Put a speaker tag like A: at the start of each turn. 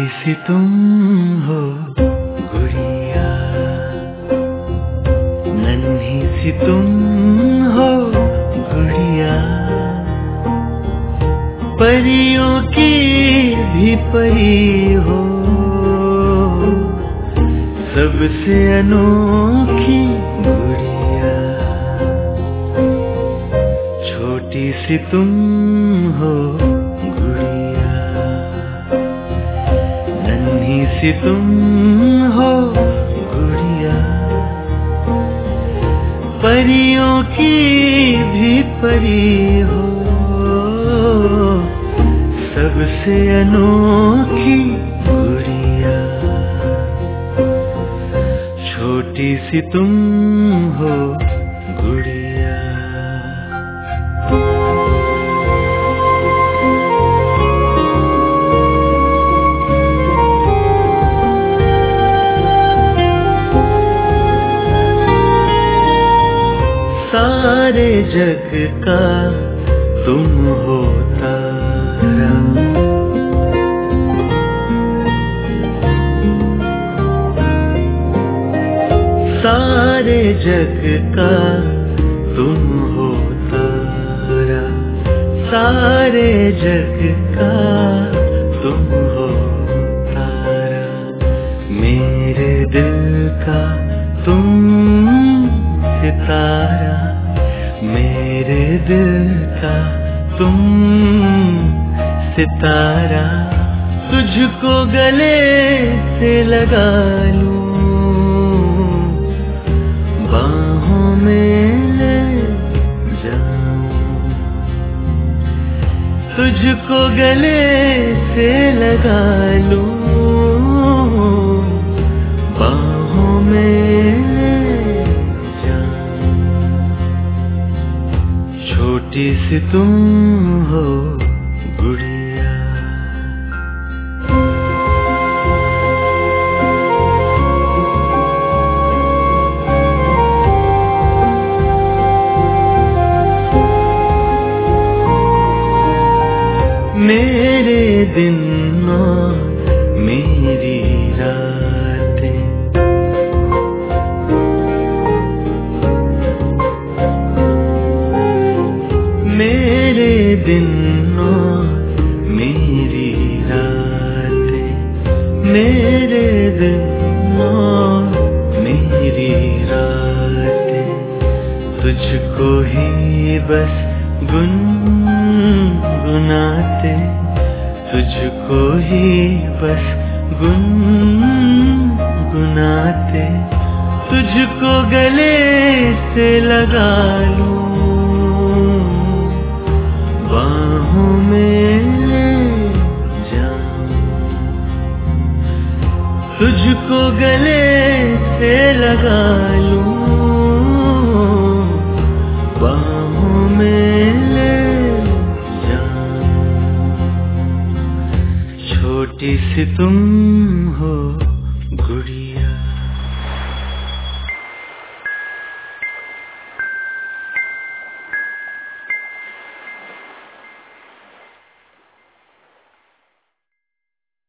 A: सी तुम हो गुड़िया, नन्ही सी तुम हो गुड़िया, परियों की भी परी हो, सबसे अनोखी गुड़िया। छोटी सी तुम हो गुड़िया, नन्ही सी तुम हो गुड़िया, परियों की भी परी हो, सबसे अनोखी गुड़िया। छोटी सी तुम हो गुड़िया। सारे जग का तुम हो तारा, सारे जग का तुम हो तारा, सारे जग का तुम हो तारा, मेरे दिल का तुम सितारा, मेरे दिल का तुम सितारा। तुझको गले से लगा लूं, बाहों में ले जाऊं, तुझको गले से लगा लूं, बाहों में ले जाऊं। छोटी सी तुम हो गुड़िया। मेरे दिन और मेरी रातें, मेरे दिन और मेरी रातें, मेरे दिन और मेरी रातें, तुझको ही बस गुनगुनाते, तुझको ही बस गुनगुनाते, तुझको गले से लगा लूं, बाहों में ले जाऊं, तुझको गले से लगा लूं, बाहों में ले जाऊं। छोटी सी तुम हो गुड़िया।